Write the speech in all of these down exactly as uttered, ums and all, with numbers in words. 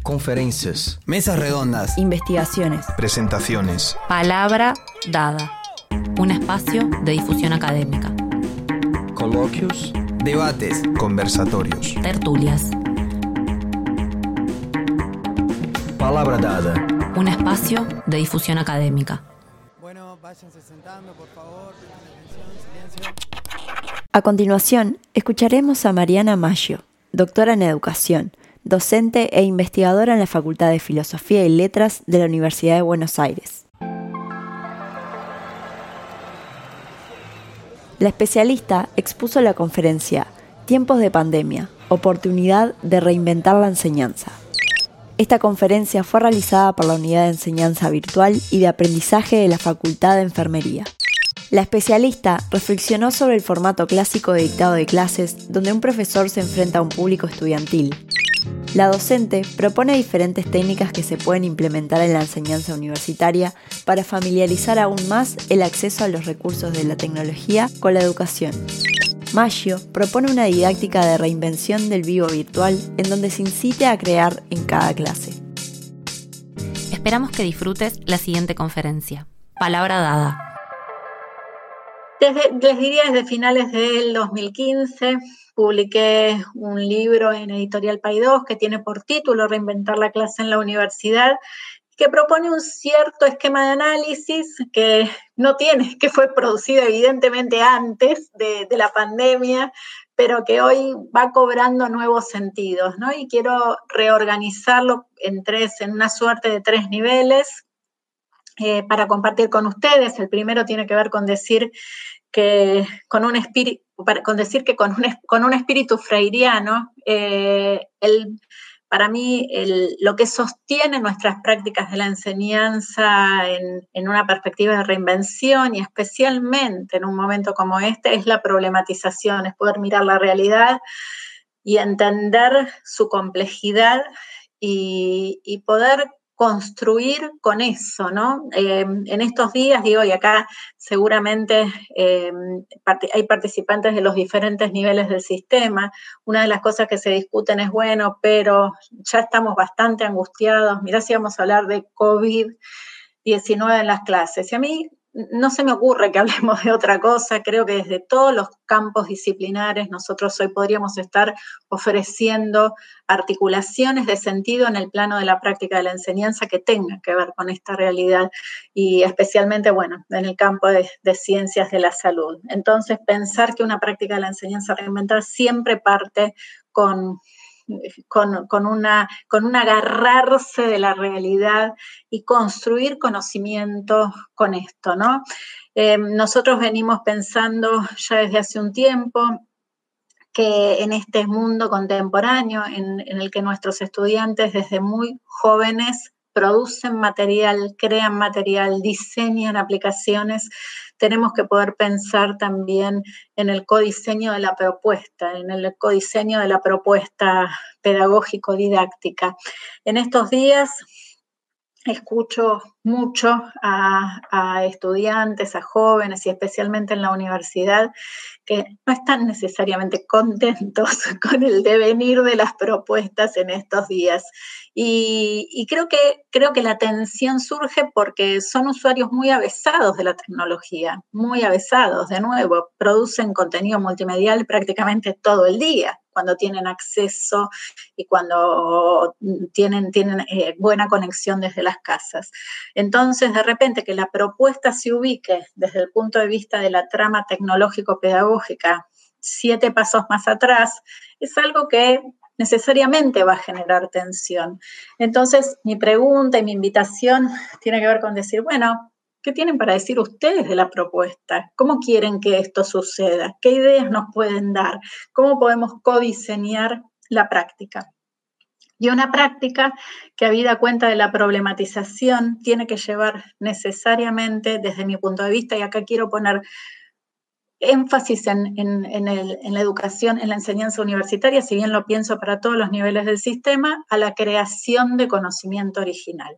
Conferencias, mesas redondas, investigaciones, presentaciones. Palabra dada. Un espacio de difusión académica. Coloquios, debates, conversatorios. Tertulias. Palabra dada. Un espacio de difusión académica. Bueno, váyanse sentando, por favor. Atención, silencio. A continuación, escucharemos a Mariana Maggio, doctora en educación, docente e investigadora en la Facultad de Filosofía y Letras de la Universidad de Buenos Aires. La especialista expuso la conferencia Tiempos de pandemia, oportunidad de reinventar la enseñanza. Esta conferencia fue realizada por la Unidad de Enseñanza Virtual y de Aprendizaje de la Facultad de Enfermería. La especialista reflexionó sobre el formato clásico de dictado de clases, donde un profesor se enfrenta a un público estudiantil. La docente propone diferentes técnicas que se pueden implementar en la enseñanza universitaria para familiarizar aún más el acceso a los recursos de la tecnología con la educación. Maggio propone una didáctica de reinvención del vivo virtual en donde se incite a crear en cada clase. Esperamos que disfrutes la siguiente conferencia. Palabra dada. Desde, les diría desde finales del dos mil quince, publiqué un libro en Editorial Paidós que tiene por título Reinventar la clase en la universidad, que propone un cierto esquema de análisis que no tiene, que fue producido evidentemente antes de, de la pandemia, pero que hoy va cobrando nuevos sentidos, ¿no? Y quiero reorganizarlo en tres, en una suerte de tres niveles eh, para compartir con ustedes. El primero tiene que ver con decir que con un espíritu, con decir que con un, con un espíritu freiriano, eh, el Para mí, el, lo que sostiene nuestras prácticas de la enseñanza en, en una perspectiva de reinvención y especialmente en un momento como este es la problematización, es poder mirar la realidad y entender su complejidad y, y poder construir con eso, ¿no? Eh, en estos días, digo, y acá seguramente eh, part- hay participantes de los diferentes niveles del sistema. Una de las cosas que se discuten es, bueno, pero ya estamos bastante angustiados. Mirá si vamos a hablar de COVID diecinueve en las clases. Y a mí no se me ocurre que hablemos de otra cosa. Creo que desde todos los campos disciplinares nosotros hoy podríamos estar ofreciendo articulaciones de sentido en el plano de la práctica de la enseñanza que tengan que ver con esta realidad y especialmente, bueno, en el campo de, de ciencias de la salud. Entonces, pensar que una práctica de la enseñanza reinventar siempre parte con... Con, con, una, con un agarrarse de la realidad y construir conocimiento con esto, ¿no? Eh, nosotros venimos pensando ya desde hace un tiempo que en este mundo contemporáneo en, en el que nuestros estudiantes desde muy jóvenes producen material, crean material, diseñan aplicaciones, tenemos que poder pensar también en el codiseño de la propuesta, en el codiseño de la propuesta pedagógico-didáctica. En estos días escucho mucho a, a estudiantes, a jóvenes y especialmente en la universidad que no están necesariamente contentos con el devenir de las propuestas en estos días. Y, y creo que, creo que la tensión surge porque son usuarios muy avesados de la tecnología, muy avesados, de nuevo, producen contenido multimedial prácticamente todo el día, cuando tienen acceso y cuando tienen, tienen eh, buena conexión desde las casas. Entonces, de repente, que la propuesta se ubique desde el punto de vista de la trama tecnológico-pedagógica siete pasos más atrás, es algo que necesariamente va a generar tensión. Entonces, mi pregunta y mi invitación tiene que ver con decir, bueno, ¿qué tienen para decir ustedes de la propuesta? ¿Cómo quieren que esto suceda? ¿Qué ideas nos pueden dar? ¿Cómo podemos codiseñar la práctica? Y una práctica que, habida cuenta de la problematización, tiene que llevar necesariamente, desde mi punto de vista, y acá quiero poner énfasis en, en, en, el, en la educación, en la enseñanza universitaria, si bien lo pienso para todos los niveles del sistema, a la creación de conocimiento original.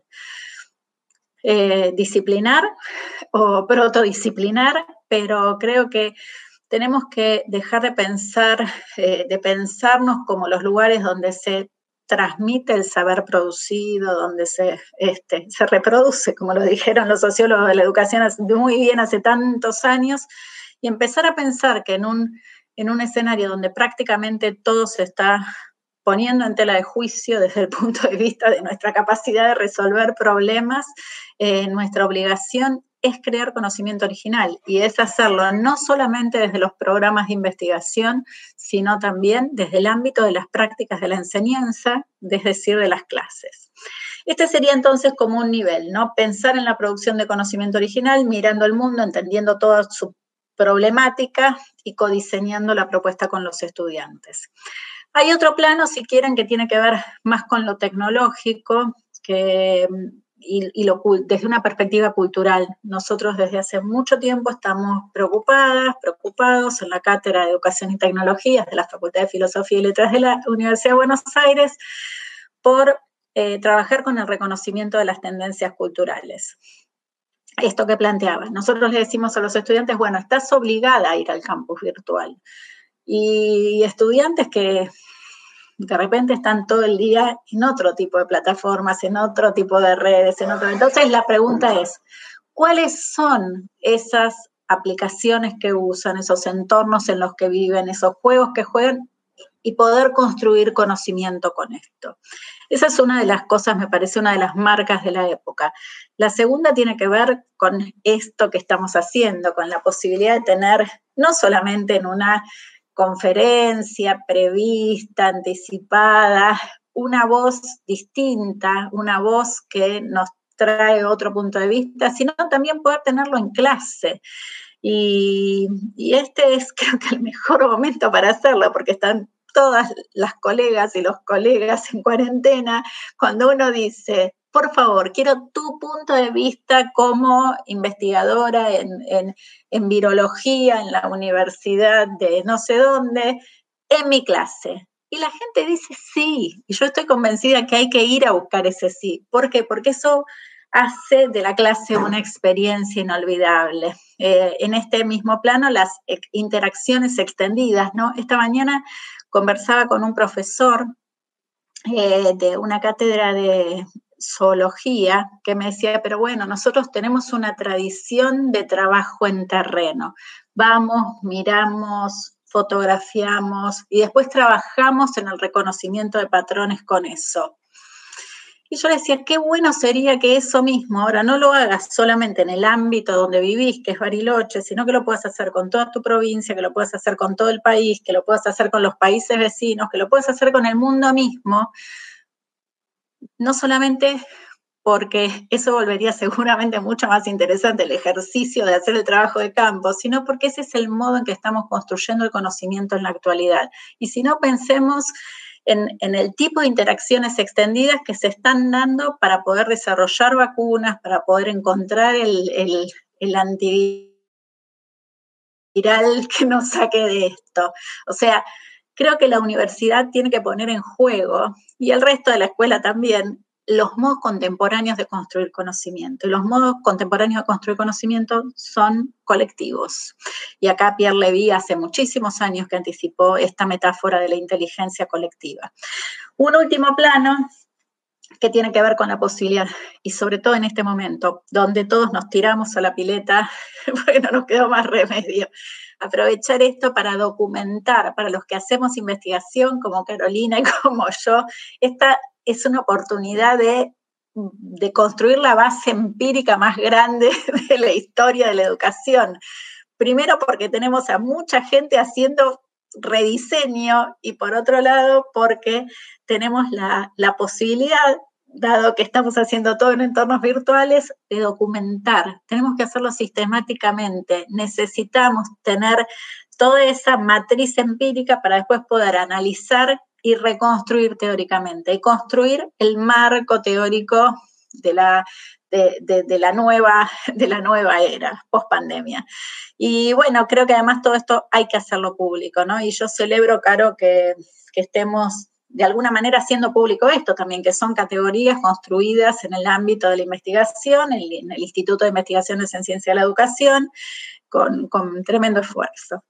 Eh, disciplinar o protodisciplinar, pero creo que tenemos que dejar de pensar, eh, de pensarnos como los lugares donde se transmite el saber producido, donde se, este, se reproduce, como lo dijeron los sociólogos de la educación muy bien hace tantos años, y empezar a pensar que en un, en un escenario donde prácticamente todo se está poniendo en tela de juicio desde el punto de vista de nuestra capacidad de resolver problemas, eh, nuestra obligación es crear conocimiento original, y es hacerlo no solamente desde los programas de investigación, sino también desde el ámbito de las prácticas de la enseñanza, es decir, de las clases. Este sería entonces como un nivel, ¿no? Pensar en la producción de conocimiento original, mirando el mundo, entendiendo toda su problemática y codiseñando la propuesta con los estudiantes. Hay otro plano, si quieren, que tiene que ver más con lo tecnológico, que... Y, y lo, desde una perspectiva cultural. Nosotros desde hace mucho tiempo estamos preocupadas, preocupados en la Cátedra de Educación y Tecnologías de la Facultad de Filosofía y Letras de la Universidad de Buenos Aires por eh, trabajar con el reconocimiento de las tendencias culturales. Esto que planteaba, nosotros le decimos a los estudiantes, bueno, estás obligada a ir al campus virtual. Y estudiantes que de repente están todo el día en otro tipo de plataformas, en otro tipo de redes, en otro. Entonces la pregunta es, ¿cuáles son esas aplicaciones que usan, esos entornos en los que viven, esos juegos que juegan, y poder construir conocimiento con esto? Esa es una de las cosas, me parece, una de las marcas de la época. La segunda tiene que ver con esto que estamos haciendo, con la posibilidad de tener, no solamente en una conferencia prevista, anticipada, una voz distinta, una voz que nos trae otro punto de vista, sino también poder tenerlo en clase. Y, y este es, creo que, el mejor momento para hacerlo, porque están todas las colegas y los colegas en cuarentena, cuando uno dice, por favor, quiero tu punto de vista como investigadora en, en, en virología en la universidad de no sé dónde, en mi clase. Y la gente dice sí, y yo estoy convencida que hay que ir a buscar ese sí. ¿Por qué? Porque eso hace de la clase una experiencia inolvidable. Eh, en este mismo plano, las interacciones extendidas, ¿no? Esta mañana conversaba con un profesor eh, de una cátedra de zoología que me decía, pero bueno, nosotros tenemos una tradición de trabajo en terreno. Vamos, miramos, fotografiamos y después trabajamos en el reconocimiento de patrones con eso. Y yo le decía, qué bueno sería que eso mismo ahora no lo hagas solamente en el ámbito donde vivís, que es Bariloche, sino que lo puedas hacer con toda tu provincia, que lo puedas hacer con todo el país, que lo puedas hacer con los países vecinos, que lo puedas hacer con el mundo mismo. No solamente porque eso volvería seguramente mucho más interesante el ejercicio de hacer el trabajo de campo, sino porque ese es el modo en que estamos construyendo el conocimiento en la actualidad. Y si no, pensemos en, en el tipo de interacciones extendidas que se están dando para poder desarrollar vacunas, para poder encontrar el, el, el antiviral que nos saque de esto. O sea, creo que la universidad tiene que poner en juego, y el resto de la escuela también, los modos contemporáneos de construir conocimiento. Y los modos contemporáneos de construir conocimiento son colectivos. Y acá Pierre Levy hace muchísimos años que anticipó esta metáfora de la inteligencia colectiva. Un último plano que tiene que ver con la posibilidad, y sobre todo en este momento, donde todos nos tiramos a la pileta, porque no nos quedó más remedio. Aprovechar esto para documentar, para los que hacemos investigación, como Carolina y como yo, esta es una oportunidad de, de construir la base empírica más grande de la historia de la educación. Primero porque tenemos a mucha gente haciendo rediseño, y por otro lado porque tenemos la, la posibilidad, dado que estamos haciendo todo en entornos virtuales, de documentar. Tenemos que hacerlo sistemáticamente. Necesitamos tener toda esa matriz empírica para después poder analizar y reconstruir teóricamente, y construir el marco teórico de la, de, de, de la, nueva, de la nueva era, post-pandemia. Y bueno, creo que además todo esto hay que hacerlo público, ¿no? Y yo celebro, Caro, que, que estemos de alguna manera haciendo público esto también, que son categorías construidas en el ámbito de la investigación, en, en el Instituto de Investigaciones en Ciencia de la Educación, con, con tremendo esfuerzo.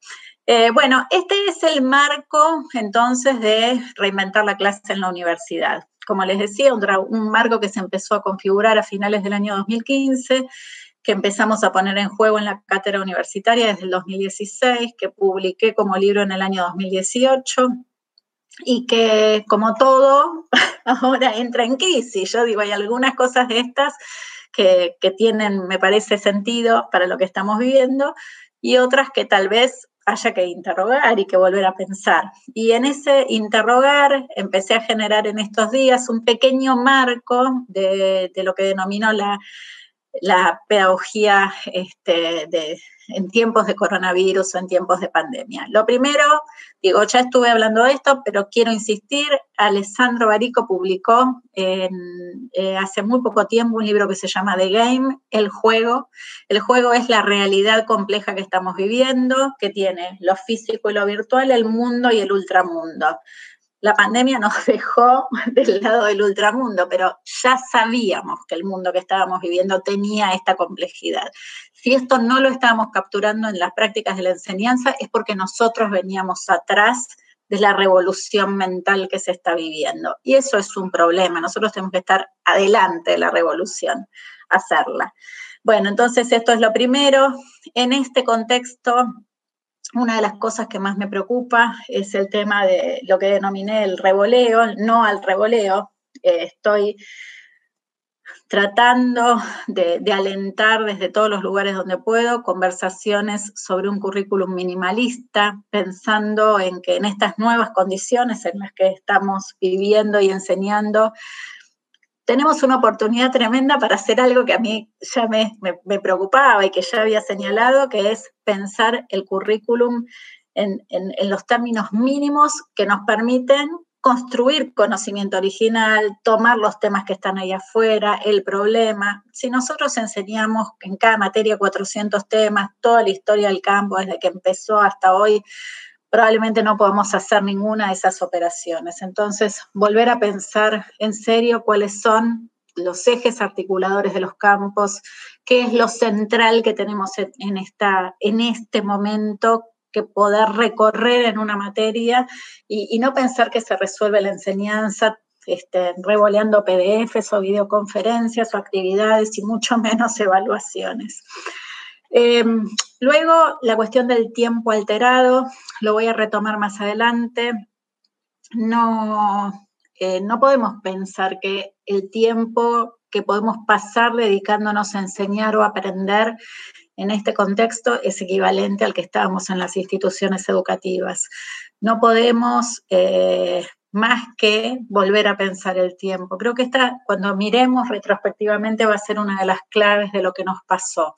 Eh, bueno, este es el marco entonces de reinventar la clase en la universidad. Como les decía, un, un marco que se empezó a configurar a finales del año dos mil quince, que empezamos a poner en juego en la cátedra universitaria desde el dos mil dieciséis, que publiqué como libro en el año dos mil dieciocho y que, como todo, ahora entra en crisis. Yo digo, hay algunas cosas de estas que, que tienen, me parece, sentido para lo que estamos viviendo y otras que tal vez haya que interrogar y que volver a pensar. Y en ese interrogar empecé a generar en estos días un pequeño marco de, de lo que denominó la, la pedagogía este, de, en tiempos de coronavirus o en tiempos de pandemia. Lo primero, digo, ya estuve hablando de esto, pero quiero insistir, Alessandro Barico publicó en, eh, hace muy poco tiempo un libro que se llama The Game, El Juego. El juego es la realidad compleja que estamos viviendo, que tiene lo físico y lo virtual, el mundo y el ultramundo. La pandemia nos dejó del lado del ultramundo, pero ya sabíamos que el mundo que estábamos viviendo tenía esta complejidad. Si esto no lo estábamos capturando en las prácticas de la enseñanza, es porque nosotros veníamos atrás de la revolución mental que se está viviendo. Y eso es un problema. Nosotros tenemos que estar adelante de la revolución, hacerla. Bueno, entonces esto es lo primero. En este contexto, una de las cosas que más me preocupa es el tema de lo que denominé el revoleo, no al revoleo. Eh, estoy tratando de, de alentar desde todos los lugares donde puedo conversaciones sobre un currículum minimalista, pensando en que en estas nuevas condiciones en las que estamos viviendo y enseñando, tenemos una oportunidad tremenda para hacer algo que a mí ya me, me, me preocupaba y que ya había señalado, que es pensar el currículum en, en, en los términos mínimos que nos permiten construir conocimiento original, tomar los temas que están ahí afuera, el problema. Si nosotros enseñamos en cada materia cuatrocientos temas, toda la historia del campo desde que empezó hasta hoy, probablemente no podamos hacer ninguna de esas operaciones. Entonces, volver a pensar en serio cuáles son los ejes articuladores de los campos, qué es lo central que tenemos en, esta, en este momento que poder recorrer en una materia y, y no pensar que se resuelve la enseñanza este, revoleando P D Efes o videoconferencias o actividades y mucho menos evaluaciones. Eh, luego, la cuestión del tiempo alterado, lo voy a retomar más adelante. No, eh, no podemos pensar que el tiempo que podemos pasar dedicándonos a enseñar o aprender en este contexto es equivalente al que estábamos en las instituciones educativas. No podemos eh, más que volver a pensar el tiempo. Creo que esta, cuando miremos retrospectivamente, va a ser una de las claves de lo que nos pasó.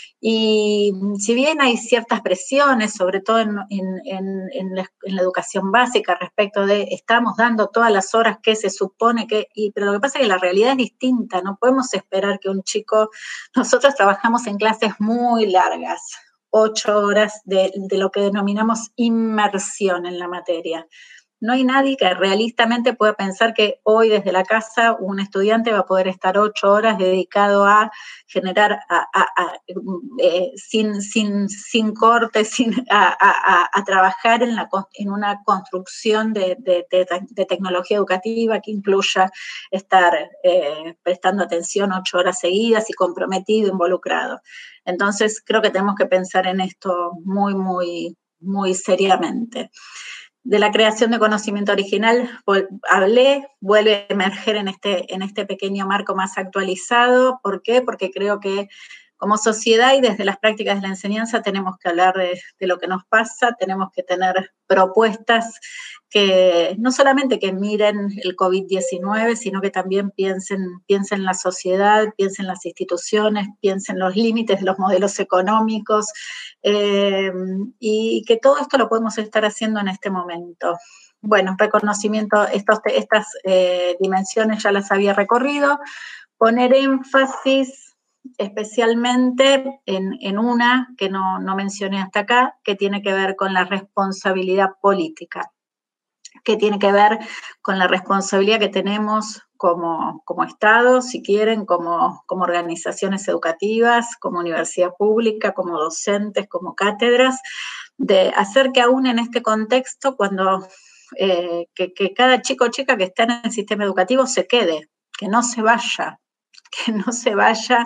Y si bien hay ciertas presiones, sobre todo en, en, en, en, la, en la educación básica, respecto de estamos dando todas las horas que se supone que, y, pero lo que pasa es que la realidad es distinta, no podemos esperar que un chico, nosotros trabajamos en clases muy largas, ocho horas de, de lo que denominamos inmersión en la materia. No hay nadie que realistamente pueda pensar que hoy desde la casa un estudiante va a poder estar ocho horas dedicado a generar, a, a, a, eh, sin, sin, sin corte, sin, a, a, a trabajar en, la, en una construcción de, de, de, de tecnología educativa que incluya estar eh, prestando atención ocho horas seguidas y comprometido, involucrado. Entonces creo que tenemos que pensar en esto muy, muy, muy seriamente. De la creación de conocimiento original hablé, vuelve a emerger en este, en este pequeño marco más actualizado. ¿Por qué? Porque creo que como sociedad y desde las prácticas de la enseñanza tenemos que hablar de, de lo que nos pasa, tenemos que tener propuestas que no solamente que miren el COVID diecinueve, sino que también piensen, piensen la sociedad, piensen las instituciones, piensen los límites de los modelos económicos, eh, y que todo esto lo podemos estar haciendo en este momento. Bueno, reconocimiento, estos, estas eh, dimensiones ya las había recorrido, poner énfasis especialmente en, en una que no, no mencioné hasta acá, que tiene que ver con la responsabilidad política, que tiene que ver con la responsabilidad que tenemos como, como Estado, si quieren, como, como organizaciones educativas, como universidad pública, como docentes, como cátedras, de hacer que aún en este contexto, cuando eh, que, que cada chico o chica que está en el sistema educativo se quede, que no se vaya, que no se vaya,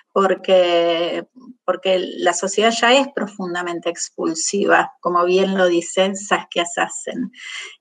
porque, porque la sociedad ya es profundamente expulsiva, como bien lo dice Saskia Sassen.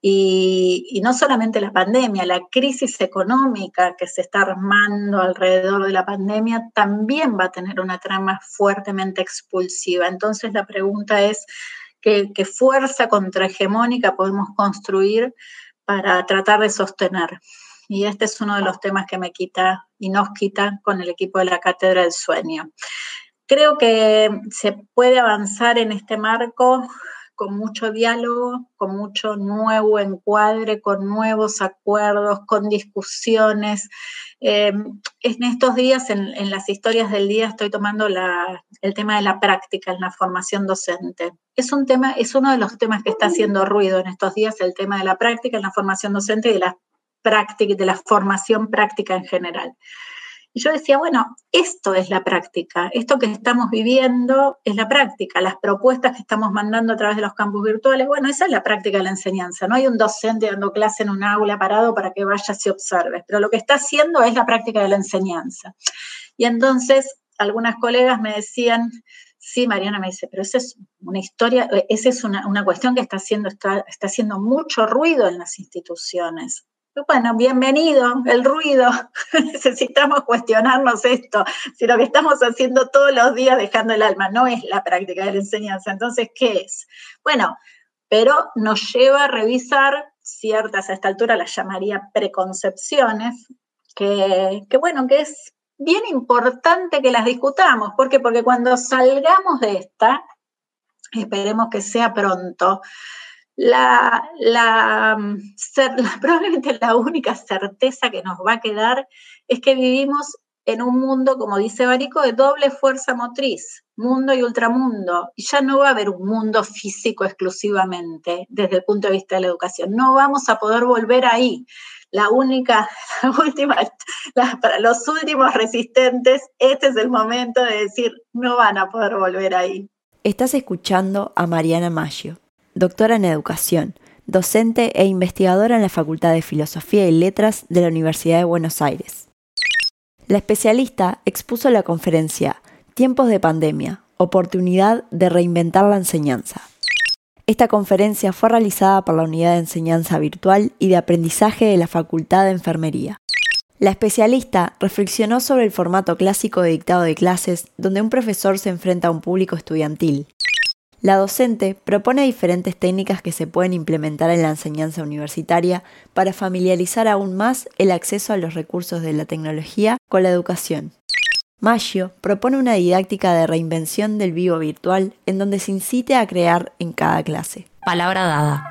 Y, y no solamente la pandemia, la crisis económica que se está armando alrededor de la pandemia también va a tener una trama fuertemente expulsiva. Entonces la pregunta es, ¿qué, qué fuerza contrahegemónica podemos construir para tratar de sostener? Y este es uno de los temas que me quita y nos quita con el equipo de la Cátedra del Sueño. Creo que se puede avanzar en este marco con mucho diálogo, con mucho nuevo encuadre, con nuevos acuerdos, con discusiones. Eh, en estos días, en, en las historias del día, estoy tomando la, el tema de la práctica en la formación docente. Es un tema, es uno de los temas que está haciendo ruido en estos días, el tema de la práctica en la formación docente y de la práctica, de la formación práctica en general. Y yo decía, bueno, esto es la práctica, esto que estamos viviendo es la práctica, las propuestas que estamos mandando a través de los campus virtuales, bueno, esa es la práctica de la enseñanza, no hay un docente dando clase en un aula parado para que vayas y observes, pero lo que está haciendo es la práctica de la enseñanza. Y entonces algunas colegas me decían, sí, Mariana, me dice, pero esa es una historia, esa es una, una cuestión que está haciendo, está, está haciendo mucho ruido en las instituciones. Bueno, bienvenido, el ruido, necesitamos cuestionarnos esto, si lo que estamos haciendo todos los días dejando el alma no es la práctica de la enseñanza, entonces, ¿qué es? Bueno, pero nos lleva a revisar ciertas, a esta altura las llamaría preconcepciones, que, que bueno, que es bien importante que las discutamos. ¿Por qué? Porque cuando salgamos de esta, esperemos que sea pronto, La, la, la, probablemente la única certeza que nos va a quedar es que vivimos en un mundo, como dice Barico, de doble fuerza motriz, mundo y ultramundo, y ya no va a haber un mundo físico exclusivamente desde el punto de vista de la educación, no vamos a poder volver ahí. La única, la última, la, para los últimos resistentes, este es el momento de decir, no van a poder volver ahí. Estás escuchando a Mariana Maggio, doctora en Educación, docente e investigadora en la Facultad de Filosofía y Letras de la Universidad de Buenos Aires. La especialista expuso la conferencia Tiempos de pandemia, oportunidad de reinventar la enseñanza. Esta conferencia fue realizada por la Unidad de Enseñanza Virtual y de Aprendizaje de la Facultad de Enfermería. La especialista reflexionó sobre el formato clásico de dictado de clases, donde un profesor se enfrenta a un público estudiantil. La docente propone diferentes técnicas que se pueden implementar en la enseñanza universitaria para familiarizar aún más el acceso a los recursos de la tecnología con la educación. Maggio propone una didáctica de reinvención del vivo virtual en donde se incite a crear en cada clase. Palabra dada.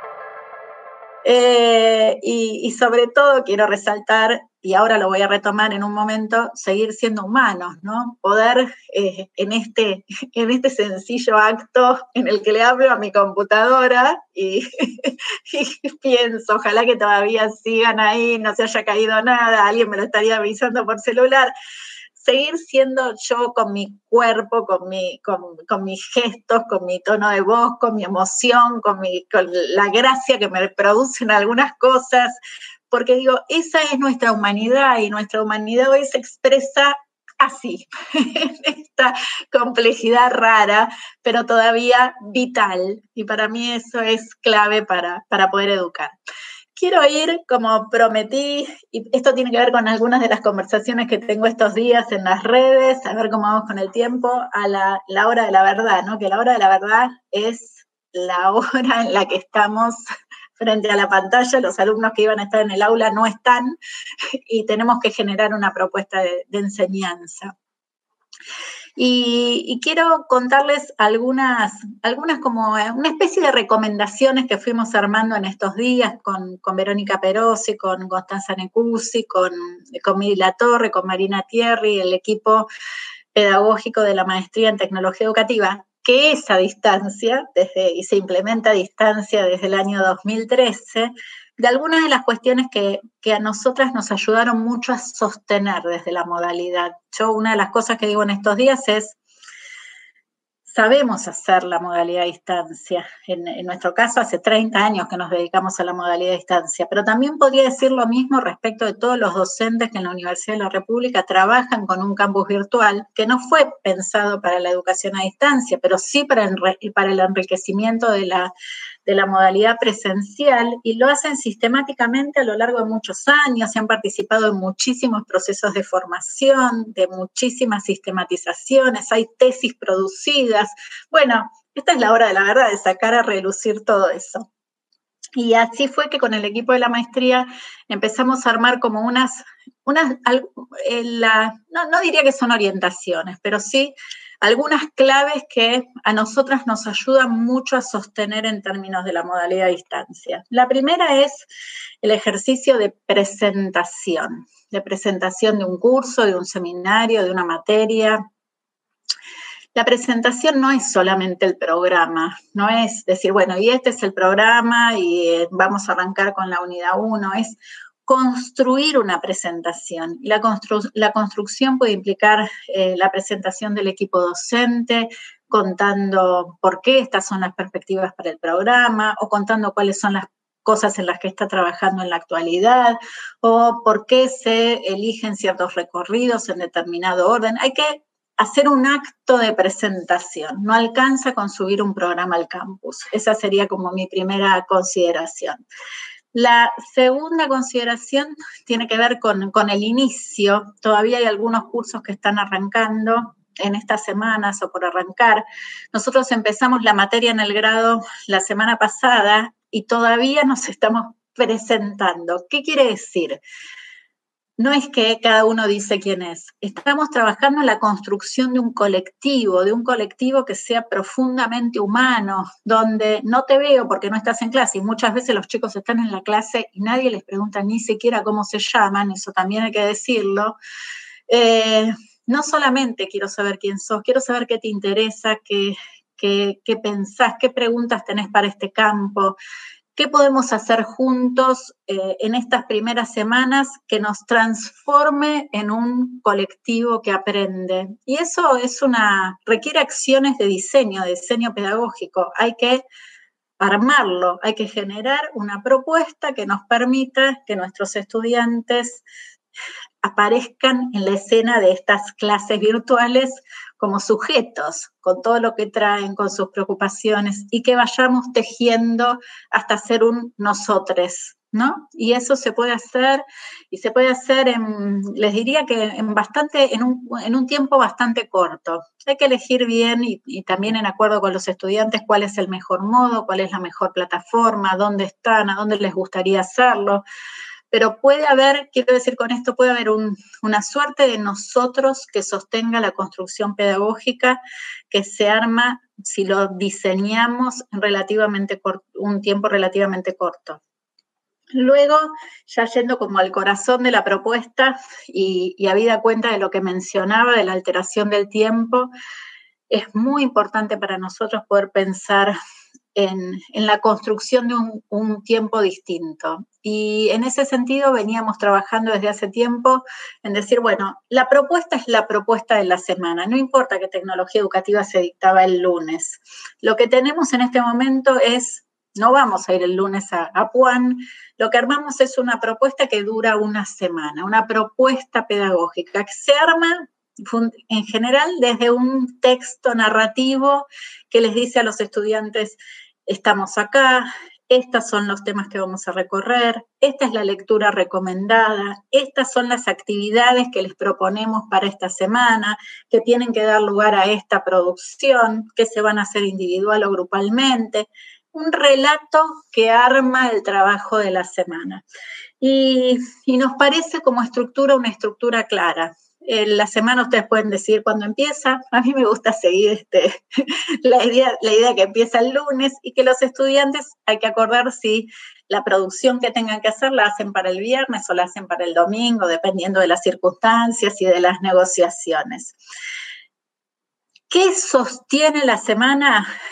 Eh, y, y sobre todo quiero resaltar, y ahora lo voy a retomar en un momento, seguir siendo humanos, ¿no? Poder eh, en, este, en este sencillo acto en el que le hablo a mi computadora y, y pienso, ojalá que todavía sigan ahí, no se haya caído nada, alguien me lo estaría avisando por celular. Seguir siendo yo con mi cuerpo, con, mi, con, con mis gestos, con mi tono de voz, con mi emoción, con, mi, con la gracia que me producen algunas cosas, porque digo, esa es nuestra humanidad y nuestra humanidad hoy se expresa así, en esta complejidad rara, pero todavía vital, y para mí eso es clave para, para poder educar. Quiero ir, como prometí, y esto tiene que ver con algunas de las conversaciones que tengo estos días en las redes, a ver cómo vamos con el tiempo, a la, la hora de la verdad, ¿no? Que la hora de la verdad es la hora en la que estamos frente a la pantalla, los alumnos que iban a estar en el aula no están, y tenemos que generar una propuesta de, de enseñanza. Y, y quiero contarles algunas, algunas como una especie de recomendaciones que fuimos armando en estos días con, con Verónica Perosi, con Constanza Necuzzi, con, con Miri Latorre, con Marina Thierry, el equipo pedagógico de la Maestría en Tecnología Educativa, que es a distancia, desde, y se implementa a distancia desde el año dos mil trece, de algunas de las cuestiones que, que a nosotras nos ayudaron mucho a sostener desde la modalidad. Yo una de las cosas que digo en estos días es, sabemos hacer la modalidad a distancia. En, en nuestro caso, hace treinta años que nos dedicamos a la modalidad a distancia, pero también podría decir lo mismo respecto de todos los docentes que en la Universidad de la República trabajan con un campus virtual que no fue pensado para la educación a distancia, pero sí para, enre- para el enriquecimiento de la, de la modalidad presencial, y lo hacen sistemáticamente a lo largo de muchos años, se han participado en muchísimos procesos de formación, de muchísimas sistematizaciones, hay tesis producidas. Bueno, esta es la hora de la verdad, de sacar a relucir todo eso. Y así fue que con el equipo de la maestría empezamos a armar como unas, unas la, no, no diría que son orientaciones, pero sí algunas claves que a nosotras nos ayudan mucho a sostener en términos de la modalidad a distancia. La primera es el ejercicio de presentación, de presentación de un curso, de un seminario, de una materia. La presentación no es solamente el programa, no es decir, bueno, y este es el programa y eh, vamos a arrancar con la unidad uno, es construir una presentación. Y la, constru- la construcción puede implicar eh, la presentación del equipo docente, contando por qué estas son las perspectivas para el programa, o contando cuáles son las cosas en las que está trabajando en la actualidad, o por qué se eligen ciertos recorridos en determinado orden. Hay que hacer un acto de presentación, no alcanza con subir un programa al campus. Esa sería como mi primera consideración. La segunda consideración tiene que ver con, con el inicio. Todavía hay algunos cursos que están arrancando en estas semanas o por arrancar. Nosotros empezamos la materia en el grado la semana pasada y todavía nos estamos presentando. ¿Qué quiere decir? No es que cada uno dice quién es. Estamos trabajando en la construcción de un colectivo, de un colectivo que sea profundamente humano, donde no te veo porque no estás en clase, y muchas veces los chicos están en la clase y nadie les pregunta ni siquiera cómo se llaman, eso también hay que decirlo. Eh, no solamente quiero saber quién sos, quiero saber qué te interesa, qué, qué, qué pensás, qué preguntas tenés para este campo. ¿Qué podemos hacer juntos eh, en estas primeras semanas que nos transforme en un colectivo que aprende? Y eso es una, requiere acciones de diseño, de diseño pedagógico. Hay que armarlo, hay que generar una propuesta que nos permita que nuestros estudiantes aparezcan en la escena de estas clases virtuales como sujetos, con todo lo que traen, con sus preocupaciones, y que vayamos tejiendo hasta ser un nosotres, ¿no? Y eso se puede hacer, y se puede hacer, en, les diría que en, bastante, en, un, en un tiempo bastante corto. Hay que elegir bien y, y también en acuerdo con los estudiantes cuál es el mejor modo, cuál es la mejor plataforma, dónde están, a dónde les gustaría hacerlo. Pero puede haber, quiero decir con esto, puede haber un, una suerte de nosotros que sostenga la construcción pedagógica que se arma si lo diseñamos en relativamente corto, un tiempo relativamente corto. Luego, ya yendo como al corazón de la propuesta y, y habida cuenta de lo que mencionaba, de la alteración del tiempo, es muy importante para nosotros poder pensar En, en la construcción de un, un tiempo distinto. Y en ese sentido veníamos trabajando desde hace tiempo en decir, bueno, la propuesta es la propuesta de la semana, no importa que tecnología educativa se dictaba el lunes. Lo que tenemos en este momento es, no vamos a ir el lunes a, a Puan, lo que armamos es una propuesta que dura una semana, una propuesta pedagógica que se arma en general desde un texto narrativo que les dice a los estudiantes, estamos acá, estos son los temas que vamos a recorrer, esta es la lectura recomendada, estas son las actividades que les proponemos para esta semana, que tienen que dar lugar a esta producción, que se van a hacer individual o grupalmente, un relato que arma el trabajo de la semana. Y, y nos parece como estructura una estructura clara. En la semana ustedes pueden decidir cuándo empieza. A mí me gusta seguir este, la, idea, la idea que empieza el lunes y que los estudiantes hay que acordar si la producción que tengan que hacer la hacen para el viernes o la hacen para el domingo, dependiendo de las circunstancias y de las negociaciones. ¿Qué sostiene la semana?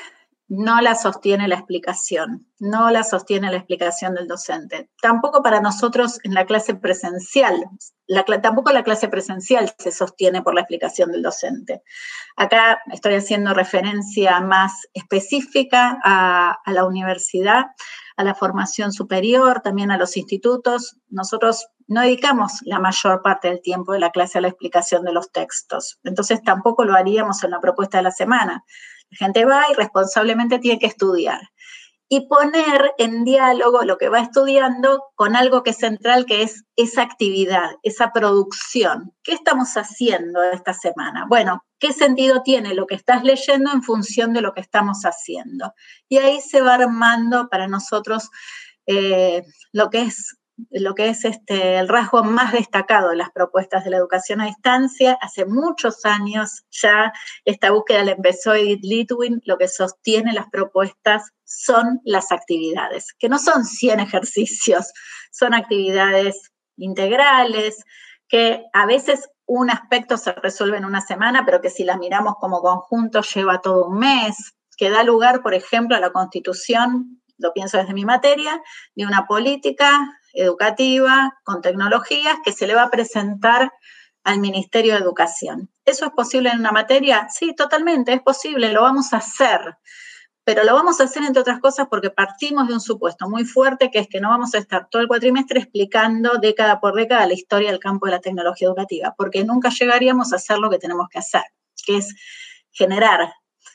no la sostiene la explicación, no la sostiene la explicación del docente. Tampoco para nosotros en la clase presencial, la, tampoco la clase presencial se sostiene por la explicación del docente. Acá estoy haciendo referencia más específica a, a la universidad, a la formación superior, también a los institutos. Nosotros no dedicamos la mayor parte del tiempo de la clase a la explicación de los textos, entonces tampoco lo haríamos en la propuesta de la semana. La gente va y responsablemente tiene que estudiar y poner en diálogo lo que va estudiando con algo que es central, que es esa actividad, esa producción. ¿Qué estamos haciendo esta semana? Bueno, ¿qué sentido tiene lo que estás leyendo en función de lo que estamos haciendo? Y ahí se va armando para nosotros eh, lo que es lo que es este, el rasgo más destacado de las propuestas de la educación a distancia. Hace muchos años ya esta búsqueda la empezó Edith Litwin. Lo que sostiene las propuestas son las actividades, que no son cien ejercicios, son actividades integrales, que a veces un aspecto se resuelve en una semana, pero que si la miramos como conjunto lleva todo un mes, que da lugar, por ejemplo, a la constitución, lo pienso desde mi materia, de una política educativa con tecnologías que se le va a presentar al Ministerio de Educación. ¿Eso es posible en una materia? Sí, totalmente, es posible, lo vamos a hacer. Pero lo vamos a hacer, entre otras cosas, porque partimos de un supuesto muy fuerte, que es que no vamos a estar todo el cuatrimestre explicando década por década la historia del campo de la tecnología educativa, porque nunca llegaríamos a hacer lo que tenemos que hacer, que es generar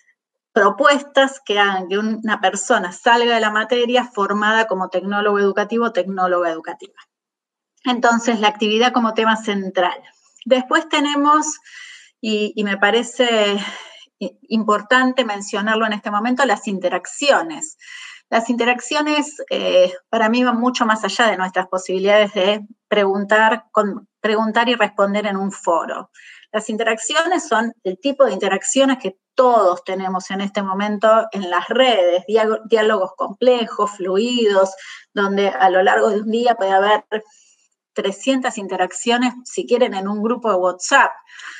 propuestas que hagan que una persona salga de la materia formada como tecnólogo educativo o tecnóloga educativa. Entonces, la actividad como tema central. Después tenemos, y, y me parece importante mencionarlo en este momento, las interacciones. Las interacciones eh, para mí van mucho más allá de nuestras posibilidades de preguntar, con, preguntar y responder en un foro. Las interacciones son el tipo de interacciones que todos tenemos en este momento en las redes, diálogos complejos, fluidos, donde a lo largo de un día puede haber trescientas interacciones, si quieren, en un grupo de WhatsApp.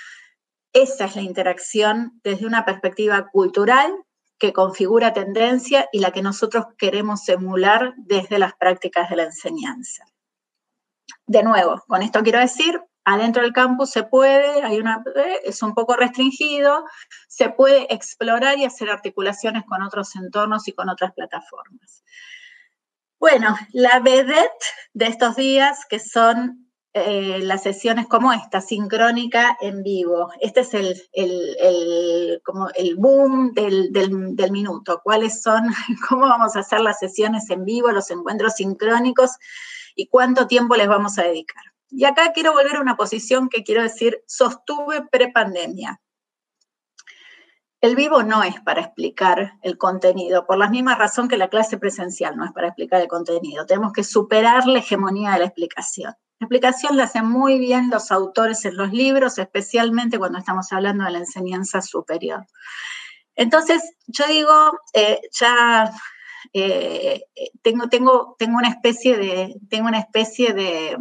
Esa es la interacción desde una perspectiva cultural que configura tendencia y la que nosotros queremos emular desde las prácticas de la enseñanza. De nuevo, con esto quiero decir, adentro del campus se puede, hay una, es un poco restringido, se puede explorar y hacer articulaciones con otros entornos y con otras plataformas. Bueno, la vedette de estos días, que son eh, las sesiones como esta, sincrónica en vivo. Este es el, el, el, como el boom del, del, del minuto. ¿Cuáles son? ¿Cómo vamos a hacer las sesiones en vivo, los encuentros sincrónicos y cuánto tiempo les vamos a dedicar? Y acá quiero volver a una posición que quiero decir, sostuve prepandemia. El vivo no es para explicar el contenido, por la misma razón que la clase presencial no es para explicar el contenido. Tenemos que superar la hegemonía de la explicación. La explicación la hacen muy bien los autores en los libros, especialmente cuando estamos hablando de la enseñanza superior. Entonces, yo digo, eh, ya eh, tengo, tengo, tengo una especie de, tengo una especie de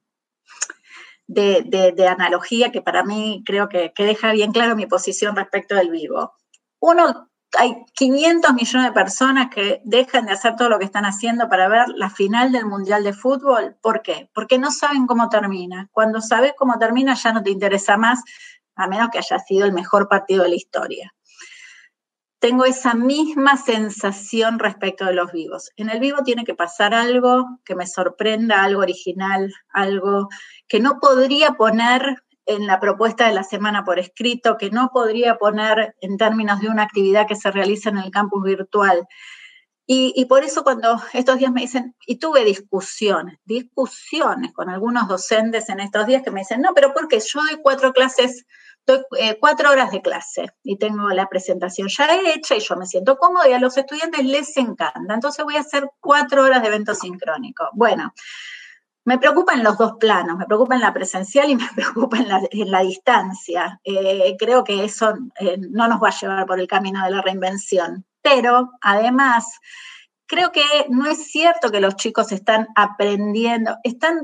De, de, de analogía que para mí creo que, que deja bien claro mi posición respecto del vivo. Uno, hay quinientos millones de personas que dejan de hacer todo lo que están haciendo para ver la final del Mundial de Fútbol. ¿Por qué? Porque no saben cómo termina. Cuando sabes cómo termina ya no te interesa más, a menos que haya sido el mejor partido de la historia. Tengo esa misma sensación respecto de los vivos. En el vivo tiene que pasar algo que me sorprenda, algo original, algo que no podría poner en la propuesta de la semana por escrito, que no podría poner en términos de una actividad que se realiza en el campus virtual. Y, y por eso cuando estos días me dicen, y tuve discusiones, discusiones con algunos docentes en estos días que me dicen, no, pero ¿por qué? Yo doy cuatro clases, doy eh, cuatro horas de clase y tengo la presentación ya hecha y yo me siento cómoda y a los estudiantes les encanta, entonces voy a hacer cuatro horas de evento sincrónico. Bueno, me preocupa en los dos planos, me preocupa en la presencial y me preocupa en la, en la distancia. Eh, creo que eso eh, no nos va a llevar por el camino de la reinvención. Pero, además, creo que no es cierto que los chicos están aprendiendo, están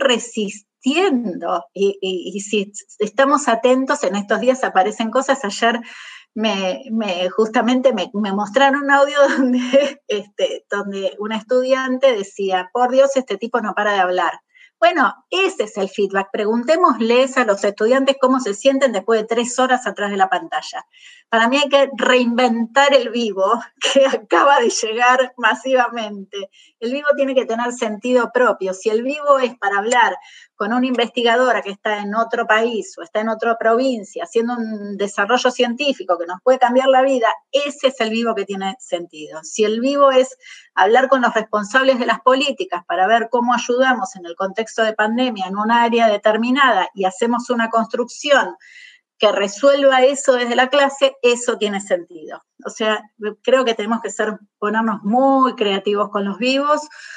resistiendo. Y, y, y si estamos atentos, en estos días aparecen cosas. Ayer me, me justamente me, me mostraron un audio donde, este, donde una estudiante decía, por Dios, este tipo no para de hablar. Bueno, ese es el feedback. Preguntémosles a los estudiantes cómo se sienten después de tres horas atrás de la pantalla. Para mí hay que reinventar el vivo, que acaba de llegar masivamente. El vivo tiene que tener sentido propio. Si el vivo es para hablar con una investigadora que está en otro país o está en otra provincia haciendo un desarrollo científico que nos puede cambiar la vida, ese es el vivo que tiene sentido. Si el vivo es hablar con los responsables de las políticas para ver cómo ayudamos en el contexto de pandemia en un área determinada y hacemos una construcción que resuelva eso desde la clase, eso tiene sentido. O sea, creo que tenemos que ser, ponernos muy creativos con los vivos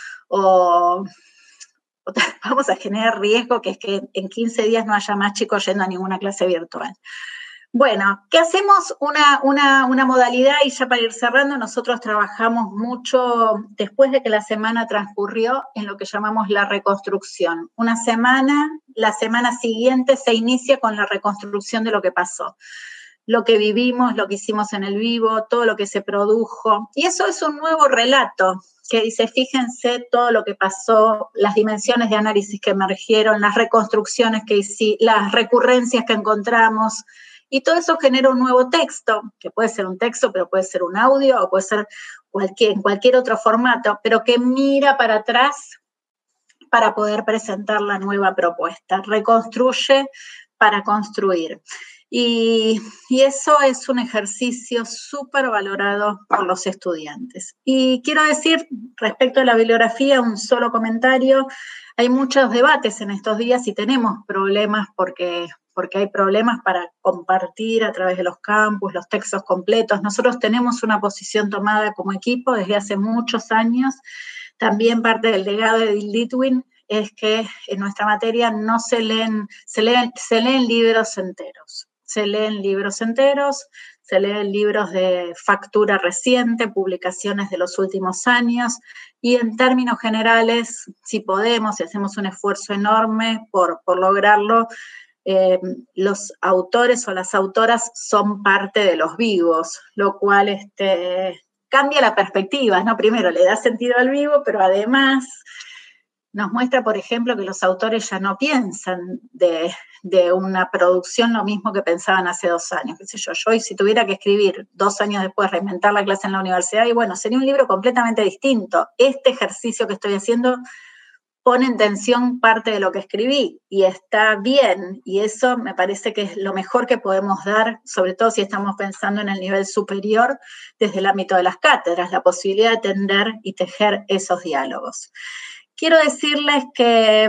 o, o vamos a generar riesgo, que es que en quince días no haya más chicos yendo a ninguna clase virtual. Bueno, ¿qué hacemos? Una, una, una modalidad, y ya para ir cerrando, nosotros trabajamos mucho después de que la semana transcurrió en lo que llamamos la reconstrucción. Una semana, la semana siguiente se inicia con la reconstrucción de lo que pasó. Lo que vivimos, lo que hicimos en el vivo, todo lo que se produjo. Y eso es un nuevo relato que dice, fíjense todo lo que pasó, las dimensiones de análisis que emergieron, las reconstrucciones que hicimos, las recurrencias que encontramos. Y todo eso genera un nuevo texto, que puede ser un texto, pero puede ser un audio, o puede ser cualquier, en cualquier otro formato, pero que mira para atrás para poder presentar la nueva propuesta. Reconstruye para construir. Y, y eso es un ejercicio súper valorado por los estudiantes. Y quiero decir, respecto a la bibliografía, un solo comentario. Hay muchos debates en estos días y tenemos problemas porque... porque hay problemas para compartir a través de los campus, los textos completos. Nosotros tenemos una posición tomada como equipo desde hace muchos años. También parte del legado de Litwin es que en nuestra materia no se leen, se leen, se leen libros enteros. Se leen libros enteros, se leen libros de factura reciente, publicaciones de los últimos años, y en términos generales, si podemos, y hacemos un esfuerzo enorme por, por lograrlo, Eh, los autores o las autoras son parte de los vivos, lo cual este, cambia la perspectiva, ¿no? Primero le da sentido al vivo, pero además nos muestra, por ejemplo, que los autores ya no piensan de, de una producción lo mismo que pensaban hace dos años. Qué sé yo, yo hoy si tuviera que escribir dos años después, reinventar la clase en la universidad, y bueno, sería un libro completamente distinto. Este ejercicio que estoy haciendo pone en tensión parte de lo que escribí y está bien, y eso me parece que es lo mejor que podemos dar, sobre todo si estamos pensando en el nivel superior desde el ámbito de las cátedras, la posibilidad de tender y tejer esos diálogos. Quiero decirles que,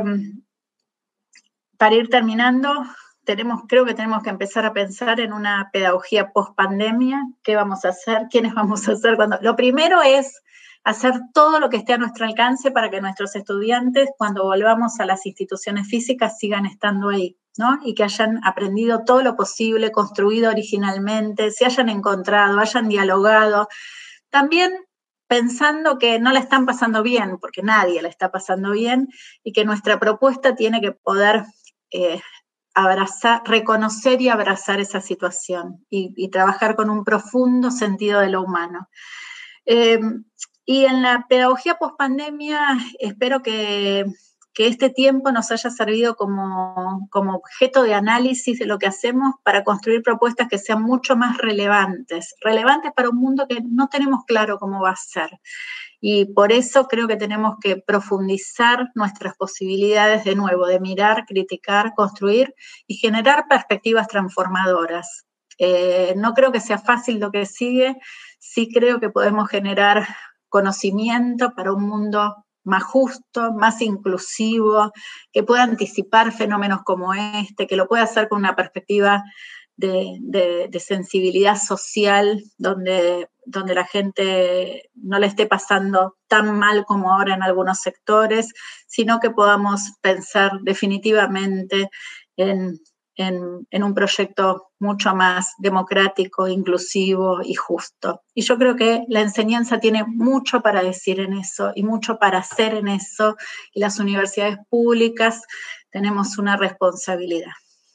para ir terminando, tenemos, creo que tenemos que empezar a pensar en una pedagogía post-pandemia. ¿Qué vamos a hacer? ¿Quiénes vamos a hacer? Cuando... Lo primero es hacer todo lo que esté a nuestro alcance para que nuestros estudiantes, cuando volvamos a las instituciones físicas, sigan estando ahí, ¿no? Y que hayan aprendido todo lo posible, construido originalmente, se hayan encontrado, hayan dialogado. También pensando que no la están pasando bien, porque nadie la está pasando bien, y que nuestra propuesta tiene que poder eh, abrazar, reconocer y abrazar esa situación y, y trabajar con un profundo sentido de lo humano. Eh, Y en la pedagogía post-pandemia espero que, que este tiempo nos haya servido como, como objeto de análisis de lo que hacemos para construir propuestas que sean mucho más relevantes, relevantes para un mundo que no tenemos claro cómo va a ser. Y por eso creo que tenemos que profundizar nuestras posibilidades de nuevo, de mirar, criticar, construir y generar perspectivas transformadoras. Eh, no creo que sea fácil lo que sigue, sí creo que podemos generar conocimiento para un mundo más justo, más inclusivo, que pueda anticipar fenómenos como este, que lo pueda hacer con una perspectiva de, de, de sensibilidad social, donde, donde la gente no le esté pasando tan mal como ahora en algunos sectores, sino que podamos pensar definitivamente en En, en un proyecto mucho más democrático, inclusivo y justo. Y yo creo que la enseñanza tiene mucho para decir en eso y mucho para hacer en eso, y las universidades públicas tenemos una responsabilidad.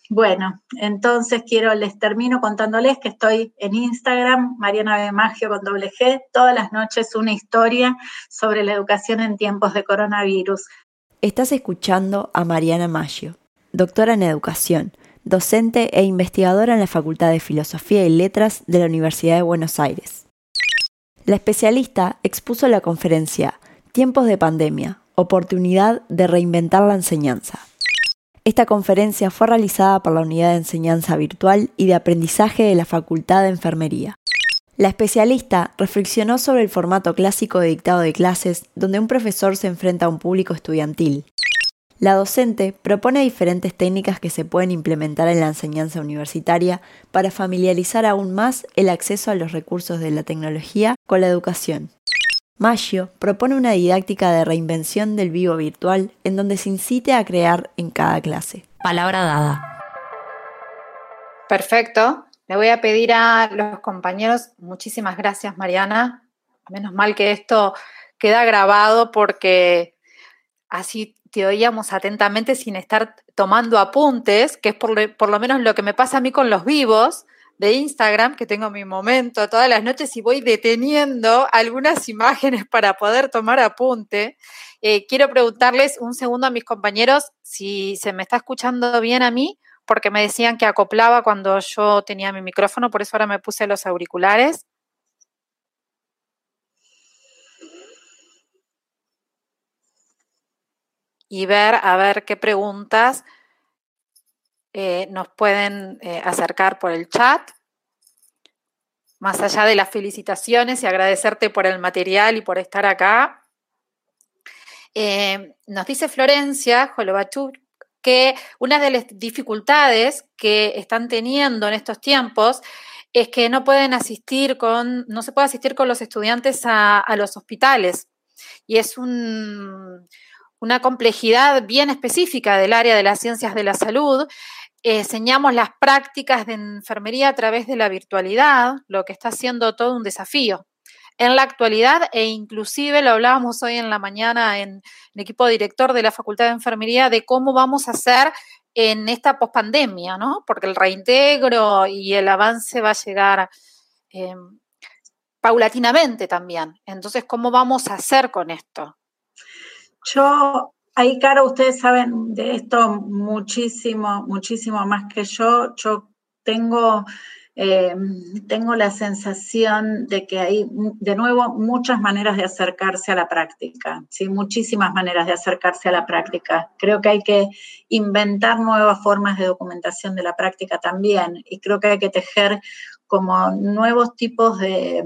Bueno, entonces quiero, les termino contándoles que estoy en Instagram, Mariana B. Maggio con doble G, todas las noches una historia sobre la educación en tiempos de coronavirus. Estás escuchando a Mariana Maggio, doctora en educación, docente e investigadora en la Facultad de Filosofía y Letras de la Universidad de Buenos Aires. La especialista expuso la conferencia Tiempos de pandemia, oportunidad de reinventar la enseñanza. Esta conferencia fue realizada por la Unidad de Enseñanza Virtual y de Aprendizaje de la Facultad de Enfermería. La especialista reflexionó sobre el formato clásico de dictado de clases, donde un profesor se enfrenta a un público estudiantil. La docente propone diferentes técnicas que se pueden implementar en la enseñanza universitaria para familiarizar aún más el acceso a los recursos de la tecnología con la educación. Maggio propone una didáctica de reinvención del vivo virtual en donde se incite a crear en cada clase. Palabra dada. Perfecto. Le voy a pedir a los compañeros, muchísimas gracias, Mariana. Menos mal que esto queda grabado porque así te oíamos atentamente sin estar tomando apuntes, que es por lo, por lo menos lo que me pasa a mí con los vivos de Instagram, que tengo mi momento todas las noches y voy deteniendo algunas imágenes para poder tomar apunte. Eh, quiero preguntarles un segundo a mis compañeros si se me está escuchando bien a mí, porque me decían que acoplaba cuando yo tenía mi micrófono, por eso ahora me puse los auriculares. Y ver, a ver qué preguntas eh, nos pueden eh, acercar por el chat. Más allá de las felicitaciones y agradecerte por el material y por estar acá. Eh, nos dice Florencia Jolovachuk que una de las dificultades que están teniendo en estos tiempos es que no pueden asistir con, no se puede asistir con los estudiantes a, a los hospitales. Y es un, una complejidad bien específica del área de las ciencias de la salud. Eh, enseñamos las prácticas de enfermería a través de la virtualidad, lo que está siendo todo un desafío. En la actualidad, e inclusive lo hablábamos hoy en la mañana en el equipo director de la Facultad de Enfermería, de cómo vamos a hacer en esta pospandemia, ¿no? Porque el reintegro y el avance va a llegar eh, paulatinamente también. Entonces, ¿cómo vamos a hacer con esto? Yo, ahí, Caro, ustedes saben de esto muchísimo, muchísimo más que yo. Yo tengo... Eh, tengo la sensación de que hay, de nuevo, muchas maneras de acercarse a la práctica, ¿sí? Muchísimas maneras de acercarse a la práctica. Creo que hay que inventar nuevas formas de documentación de la práctica también, y creo que hay que tejer como nuevos tipos de,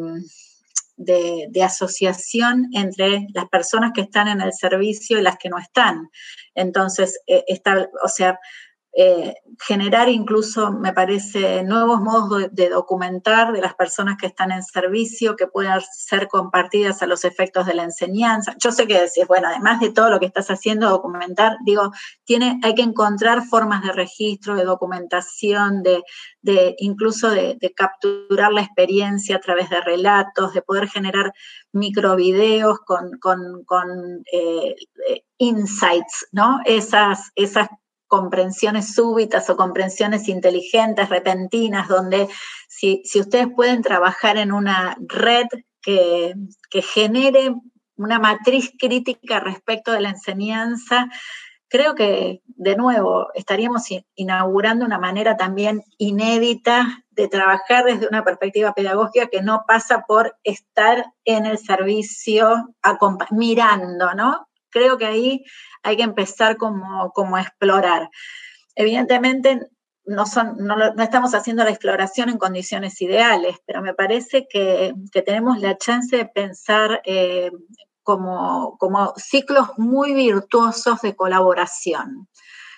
de, de asociación entre las personas que están en el servicio y las que no están. Entonces, eh, está, o sea, Eh, generar incluso, me parece, nuevos modos de, de documentar de las personas que están en servicio, que puedan ser compartidas a los efectos de la enseñanza. Yo sé que decís, bueno, además de todo lo que estás haciendo, documentar, digo, tiene, hay que encontrar formas de registro, de documentación, de, de incluso de, de capturar la experiencia a través de relatos, de poder generar microvideos con, con, con eh, insights, ¿no? Esas, esas comprensiones súbitas o comprensiones inteligentes, repentinas, donde si, si ustedes pueden trabajar en una red que, que genere una matriz crítica respecto de la enseñanza, creo que, de nuevo, estaríamos inaugurando una manera también inédita de trabajar desde una perspectiva pedagógica que no pasa por estar en el servicio mirando, ¿no? Creo que ahí hay que empezar como, como a explorar. Evidentemente, no, son, no, no estamos haciendo la exploración en condiciones ideales, pero me parece que, que tenemos la chance de pensar eh, como, como ciclos muy virtuosos de colaboración,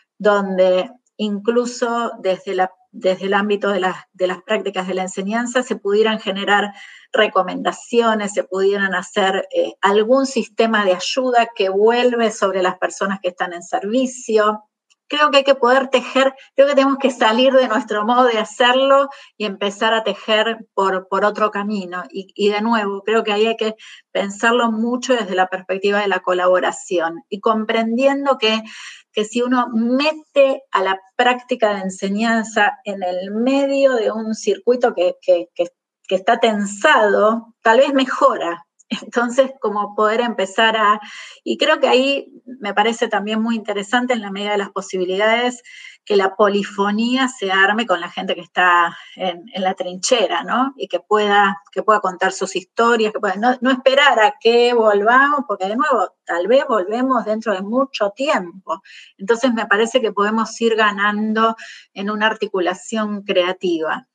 donde incluso desde, la, desde el ámbito de las, de las prácticas de la enseñanza se pudieran generar recomendaciones, se pudieran hacer eh, algún sistema de ayuda que vuelve sobre las personas que están en servicio. Creo que hay que poder tejer, creo que tenemos que salir de nuestro modo de hacerlo y empezar a tejer por, por otro camino. Y, y de nuevo, creo que ahí hay que pensarlo mucho desde la perspectiva de la colaboración y comprendiendo que que si uno mete a la práctica de enseñanza en el medio de un circuito que, que, que, que está tensado, tal vez mejora. Entonces, como poder empezar a, y creo que ahí me parece también muy interesante en la medida de las posibilidades que la polifonía se arme con la gente que está en, en la trinchera, ¿no? Y que pueda, que pueda contar sus historias, que pueda, no, no esperar a que volvamos, porque de nuevo, tal vez volvemos dentro de mucho tiempo. Entonces me parece que podemos ir ganando en una articulación creativa.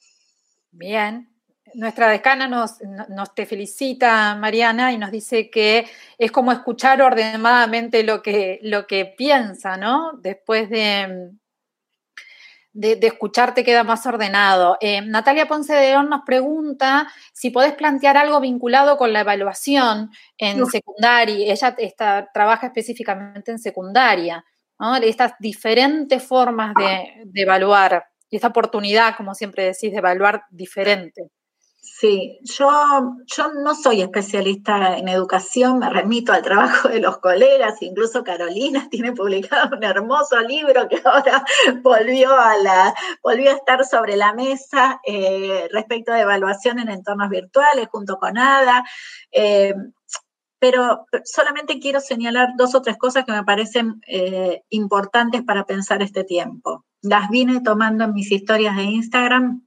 Bien. Nuestra decana nos, nos te felicita, Mariana, y nos dice que es como escuchar ordenadamente lo que, lo que piensa, ¿no? Después de, de, de escucharte queda más ordenado. Eh, Natalia Ponce de León nos pregunta si podés plantear algo vinculado con la evaluación en Uf. secundaria. Ella está, trabaja específicamente en secundaria, ¿no? Estas diferentes formas de, de evaluar y esta oportunidad, como siempre decís, de evaluar diferente. Sí, yo, yo no soy especialista en educación, me remito al trabajo de los colegas, incluso Carolina tiene publicado un hermoso libro que ahora volvió a, la, volvió a estar sobre la mesa eh, respecto de evaluación en entornos virtuales junto con Ada, eh, pero solamente quiero señalar dos o tres cosas que me parecen eh, importantes para pensar este tiempo. Las vine tomando en mis historias de Instagram.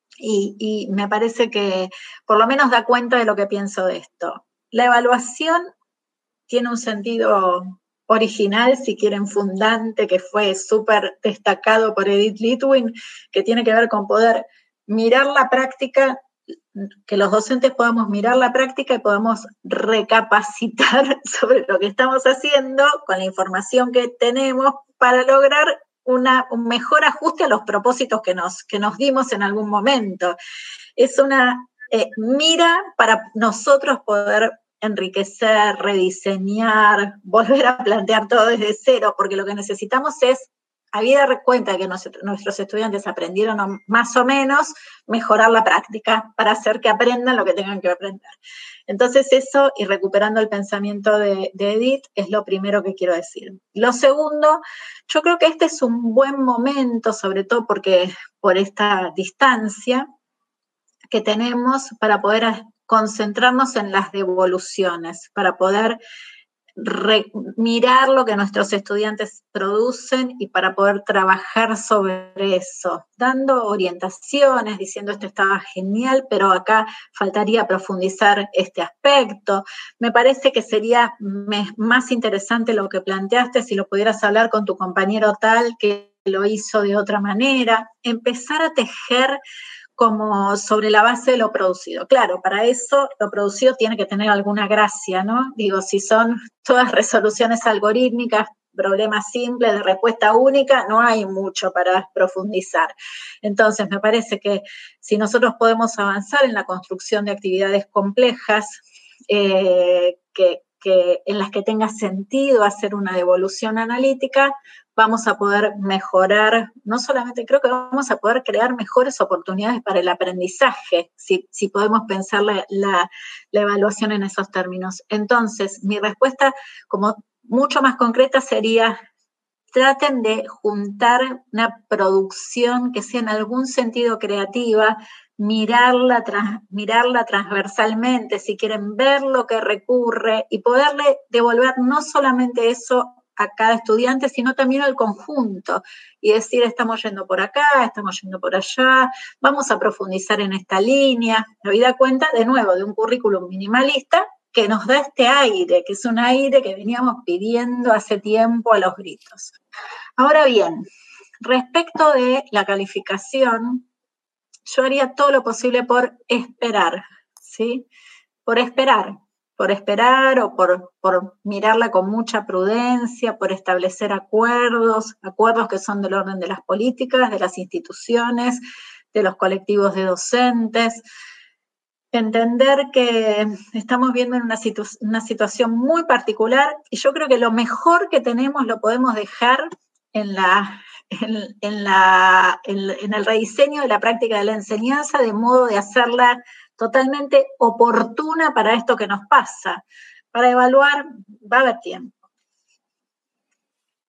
Y, y me parece que por lo menos da cuenta de lo que pienso de esto. La evaluación tiene un sentido original, si quieren fundante, que fue súper destacado por Edith Litwin, que tiene que ver con poder mirar la práctica, que los docentes podamos mirar la práctica y podamos recapacitar sobre lo que estamos haciendo con la información que tenemos para lograr Una, un mejor ajuste a los propósitos que nos, que nos dimos en algún momento. Es una eh, mira para nosotros poder enriquecer, rediseñar, volver a plantear todo desde cero, porque lo que necesitamos es, habida cuenta de que nos, nuestros estudiantes aprendieron más o menos, mejorar la práctica para hacer que aprendan lo que tengan que aprender. Entonces eso, y recuperando el pensamiento de, de Edith, es lo primero que quiero decir. Lo segundo, yo creo que este es un buen momento, sobre todo porque por esta distancia que tenemos, para poder concentrarnos en las devoluciones, para poder Re, mirar lo que nuestros estudiantes producen y para poder trabajar sobre eso, dando orientaciones, diciendo esto estaba genial, pero acá faltaría profundizar este aspecto. Me parece que sería me, más interesante lo que planteaste si lo pudieras hablar con tu compañero tal que lo hizo de otra manera, empezar a tejer como sobre la base de lo producido. Claro, para eso lo producido tiene que tener alguna gracia, ¿no? Digo, si son todas resoluciones algorítmicas, problemas simples de respuesta única, no hay mucho para profundizar. Entonces, me parece que si nosotros podemos avanzar en la construcción de actividades complejas, eh, que, que, en las que tenga sentido hacer una devolución analítica, vamos a poder mejorar, no solamente, creo que vamos a poder crear mejores oportunidades para el aprendizaje, si, si podemos pensar la, la, la evaluación en esos términos. Entonces, mi respuesta, como mucho más concreta, sería, traten de juntar una producción que sea en algún sentido creativa, mirarla, trans, mirarla transversalmente, si quieren ver lo que recurre, y poderle devolver no solamente eso a cada estudiante, sino también al conjunto, y decir, estamos yendo por acá, estamos yendo por allá, vamos a profundizar en esta línea, habida cuenta, de nuevo, de un currículum minimalista que nos da este aire, que es un aire que veníamos pidiendo hace tiempo a los gritos. Ahora bien, respecto de la calificación, yo haría todo lo posible por esperar, ¿sí? Por esperar. por esperar o por, por mirarla con mucha prudencia, por establecer acuerdos, acuerdos que son del orden de las políticas, de las instituciones, de los colectivos de docentes. Entender que estamos viendo en una, situ una situación muy particular y yo creo que lo mejor que tenemos lo podemos dejar en, la, en, en, la, en, en el rediseño de la práctica de la enseñanza, de modo de hacerla totalmente oportuna para esto que nos pasa. Para evaluar va a haber tiempo.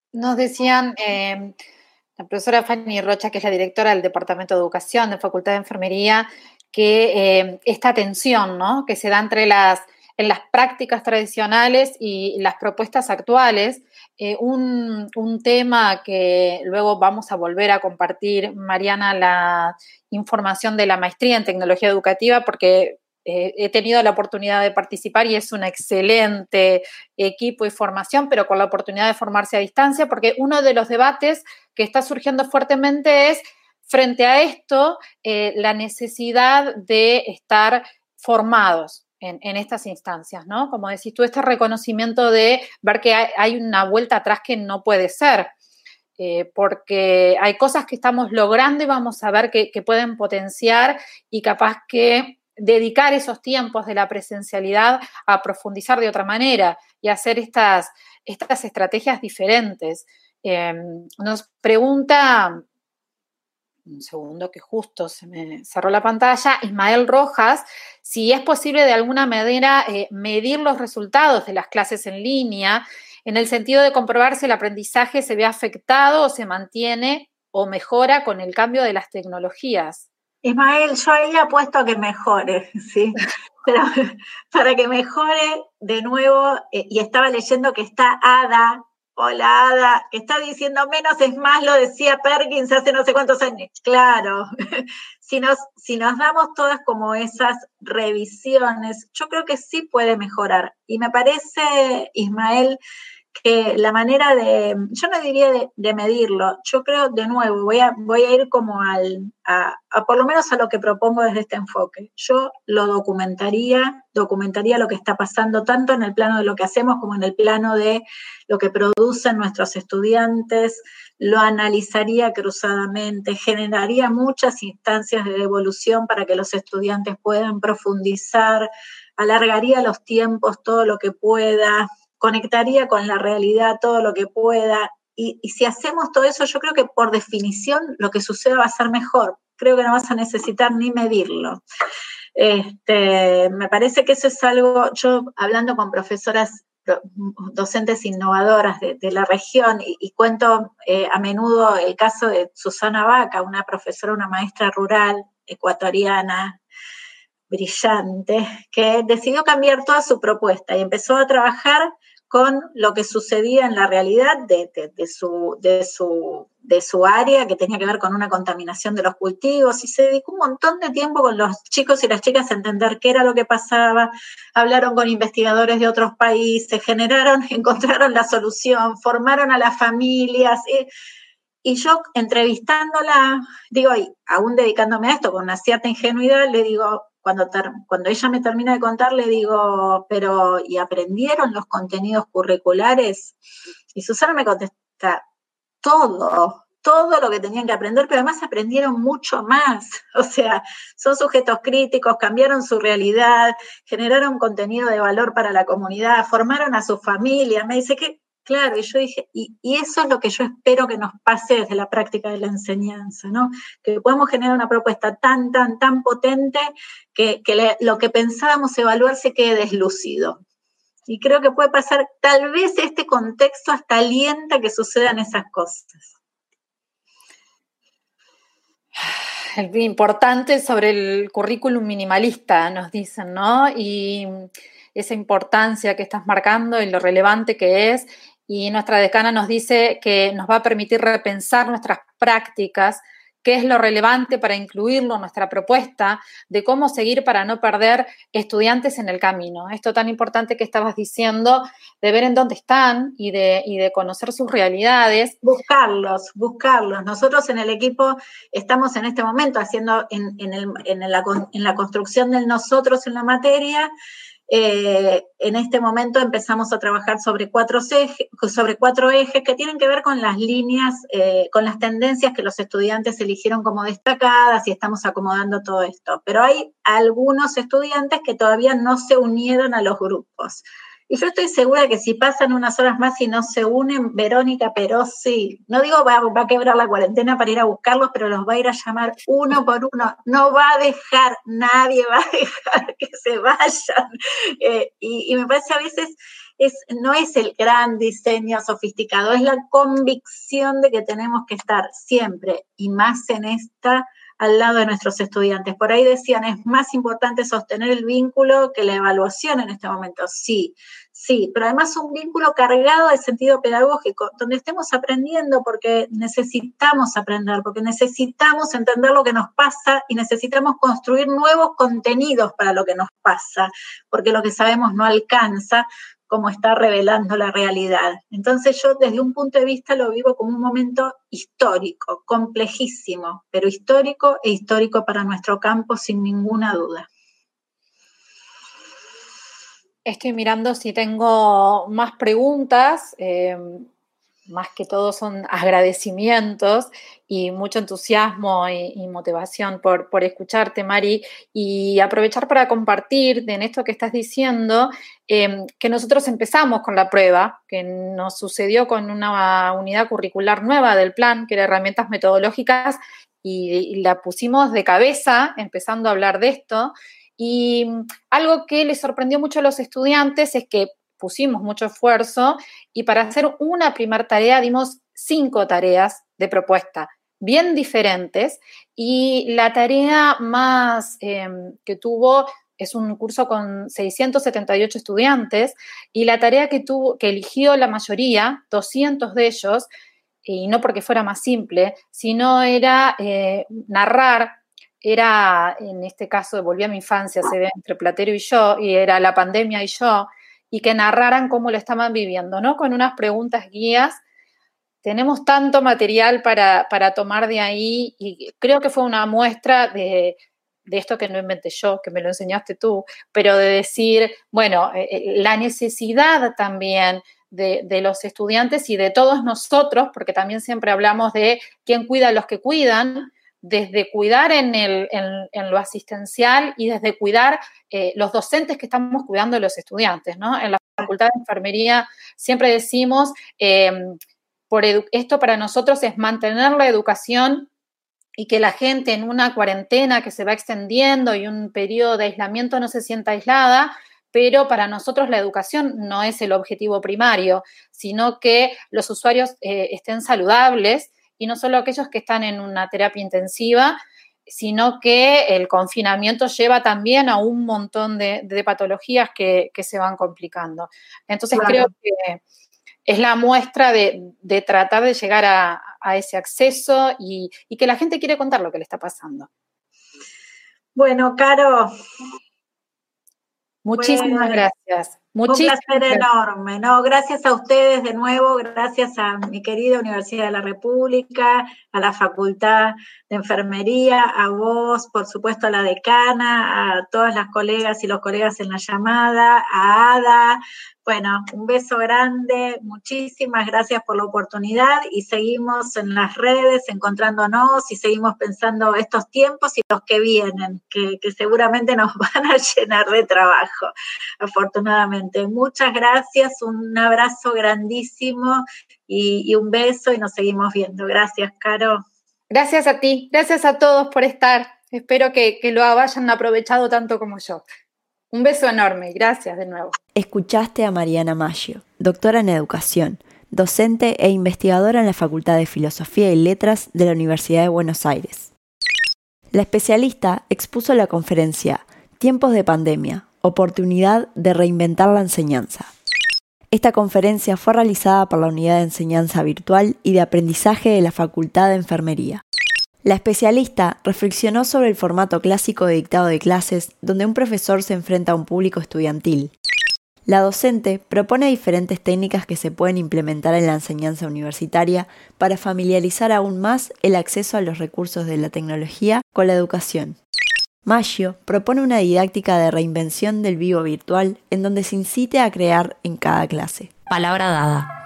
Nos decían, eh, la profesora Fanny Rocha, que es la directora del Departamento de Educación de Facultad de Enfermería, que eh, esta tensión, ¿no?, que se da entre las, en las prácticas tradicionales y las propuestas actuales, eh, un, un tema que luego vamos a volver a compartir, Mariana, la información de la maestría en tecnología educativa, porque Eh, he tenido la oportunidad de participar y es un excelente equipo y formación, pero con la oportunidad de formarse a distancia, porque uno de los debates que está surgiendo fuertemente es, frente a esto, eh, la necesidad de estar formados en, en estas instancias, ¿no? Como decís tú, este reconocimiento de ver que hay, hay una vuelta atrás que no puede ser. Eh, porque hay cosas que estamos logrando y vamos a ver que, que pueden potenciar y capaz que dedicar esos tiempos de la presencialidad a profundizar de otra manera y hacer estas, estas estrategias diferentes. Eh, nos pregunta, un segundo que justo se me cerró la pantalla, Ismael Rojas, si es posible de alguna manera eh, medir los resultados de las clases en línea en el sentido de comprobar si el aprendizaje se ve afectado o se mantiene o mejora con el cambio de las tecnologías. Ismael, yo ahí apuesto a que mejore, ¿sí? Pero para que mejore, de nuevo, eh, y estaba leyendo que está Ada, hola Ada, que está diciendo menos es más, lo decía Perkins hace no sé cuántos años. Claro, si nos, si nos damos todas como esas revisiones, yo creo que sí puede mejorar. Y me parece, Ismael, que la manera de, yo no diría de, de medirlo, yo creo, de nuevo, voy a, voy a ir como al, a, a por lo menos a lo que propongo desde este enfoque. Yo lo documentaría, documentaría lo que está pasando tanto en el plano de lo que hacemos como en el plano de lo que producen nuestros estudiantes, lo analizaría cruzadamente, generaría muchas instancias de devolución para que los estudiantes puedan profundizar, alargaría los tiempos todo lo que pueda, conectaría con la realidad todo lo que pueda, y, y si hacemos todo eso, yo creo que por definición lo que suceda va a ser mejor, creo que no vas a necesitar ni medirlo. Este, me parece que eso es algo, yo hablando con profesoras, docentes innovadoras de, de la región, y, y cuento eh, a menudo el caso de Susana Vaca, una profesora, una maestra rural ecuatoriana, brillante, que decidió cambiar toda su propuesta y empezó a trabajar con lo que sucedía en la realidad de, de, de, su, de, su, de su área, que tenía que ver con una contaminación de los cultivos, y se dedicó un montón de tiempo con los chicos y las chicas a entender qué era lo que pasaba, hablaron con investigadores de otros países, generaron, encontraron la solución, formaron a las familias, y, y yo entrevistándola, digo, y aún dedicándome a esto con una cierta ingenuidad, le digo, Cuando, ter, cuando ella me termina de contar, le digo, pero ¿y aprendieron los contenidos curriculares? Y Susana me contesta, todo, todo lo que tenían que aprender, pero además aprendieron mucho más. O sea, son sujetos críticos, cambiaron su realidad, generaron contenido de valor para la comunidad, formaron a su familia. Me dice que, claro, y yo dije, y, y eso es lo que yo espero que nos pase desde la práctica de la enseñanza, ¿no? Que podemos generar una propuesta tan, tan, tan potente que, que le, lo que pensábamos evaluar se quede deslucido. Y creo que puede pasar, tal vez este contexto hasta alienta que sucedan esas cosas. El importante sobre el currículum minimalista, nos dicen, ¿no? Y esa importancia que estás marcando y lo relevante que es. Y nuestra decana nos dice que nos va a permitir repensar nuestras prácticas, qué es lo relevante para incluirlo en nuestra propuesta, de cómo seguir para no perder estudiantes en el camino. Esto tan importante que estabas diciendo, de ver en dónde están y de, y de conocer sus realidades. Buscarlos, buscarlos. Nosotros en el equipo estamos en este momento haciendo en, en, el, en, la, en la construcción del nosotros en la materia. Eh, en este momento empezamos a trabajar sobre cuatro ejes, sobre cuatro ejes que tienen que ver con las líneas, eh, con las tendencias que los estudiantes eligieron como destacadas, y estamos acomodando todo esto. Pero hay algunos estudiantes que todavía no se unieron a los grupos. Y yo estoy segura que si pasan unas horas más y no se unen, Verónica Perossi, no digo va, va a quebrar la cuarentena para ir a buscarlos, pero los va a ir a llamar uno por uno. No va a dejar, nadie va a dejar que se vayan. Eh, y, y me parece a veces es, no es el gran diseño sofisticado, es la convicción de que tenemos que estar siempre, y más en esta, al lado de nuestros estudiantes. Por ahí decían, es más importante sostener el vínculo que la evaluación en este momento. Sí, sí, pero además un vínculo cargado de sentido pedagógico, donde estemos aprendiendo porque necesitamos aprender, porque necesitamos entender lo que nos pasa y necesitamos construir nuevos contenidos para lo que nos pasa, porque lo que sabemos no alcanza, como está revelando la realidad. Entonces yo desde un punto de vista lo vivo como un momento histórico, complejísimo, pero histórico e histórico para nuestro campo sin ninguna duda. Estoy mirando si tengo más preguntas, eh, más que todo son agradecimientos y mucho entusiasmo y, y motivación por, por escucharte, Mari, y aprovechar para compartir en esto que estás diciendo, eh, que nosotros empezamos con la prueba, que nos sucedió con una unidad curricular nueva del plan, que era herramientas metodológicas, y, y la pusimos de cabeza empezando a hablar de esto, y algo que les sorprendió mucho a los estudiantes es que pusimos mucho esfuerzo y para hacer una primera tarea dimos cinco tareas de propuesta bien diferentes, y la tarea más eh, que tuvo es un curso con seiscientos setenta y ocho estudiantes, y la tarea que, tuvo, que eligió la mayoría, doscientos de ellos, y no porque fuera más simple, sino era eh, narrar. Era, en este caso, volví a mi infancia, se ve entre Platero y yo, y era la pandemia y yo, y que narraran cómo lo estaban viviendo, ¿no? Con unas preguntas guías. Tenemos tanto material para, para tomar de ahí, y creo que fue una muestra de, de esto que no inventé yo, que me lo enseñaste tú, pero de decir, bueno, eh, la necesidad también de, de los estudiantes y de todos nosotros, porque también siempre hablamos de quién cuida a los que cuidan, desde cuidar en, el, en, en lo asistencial y desde cuidar eh, los docentes que estamos cuidando de los estudiantes, ¿no? En la Facultad de Enfermería siempre decimos, eh, por esto para nosotros es mantener la educación y que la gente en una cuarentena que se va extendiendo y un periodo de aislamiento no se sienta aislada, pero para nosotros la educación no es el objetivo primario, sino que los usuarios eh, estén saludables, y no solo aquellos que están en una terapia intensiva, sino que el confinamiento lleva también a un montón de, de patologías que, que se van complicando. Entonces claro, creo que es la muestra de, de tratar de llegar a, a ese acceso y, y que la gente quiere contar lo que le está pasando. Bueno, Caro. Muchísimas bueno, gracias. Muchísimas un placer gracias. Enorme, ¿no? Gracias a ustedes de nuevo, gracias a mi querida Universidad de la República, a la Facultad de Enfermería, a vos, por supuesto a la decana, a todas las colegas y los colegas en la llamada, a Ada. Bueno, un beso grande, muchísimas gracias por la oportunidad y seguimos en las redes encontrándonos y seguimos pensando estos tiempos y los que vienen, que, que seguramente nos van a llenar de trabajo, afortunadamente. Muchas gracias, un abrazo grandísimo y, y un beso y nos seguimos viendo. Gracias, Caro. Gracias a ti, gracias a todos por estar. Espero que, que lo hayan aprovechado tanto como yo. Un beso enorme, gracias de nuevo. Escuchaste a Mariana Maggio, doctora en educación, docente e investigadora en la Facultad de Filosofía y Letras de la Universidad de Buenos Aires. La especialista expuso la conferencia Tiempos de pandemia, oportunidad de reinventar la enseñanza. Esta conferencia fue realizada por la Unidad de Enseñanza Virtual y de Aprendizaje de la Facultad de Enfermería. La especialista reflexionó sobre el formato clásico de dictado de clases, donde un profesor se enfrenta a un público estudiantil. La docente propone diferentes técnicas que se pueden implementar en la enseñanza universitaria para familiarizar aún más el acceso a los recursos de la tecnología con la educación. Maggio propone una didáctica de reinvención del vivo virtual en donde se incite a crear en cada clase. Palabra dada.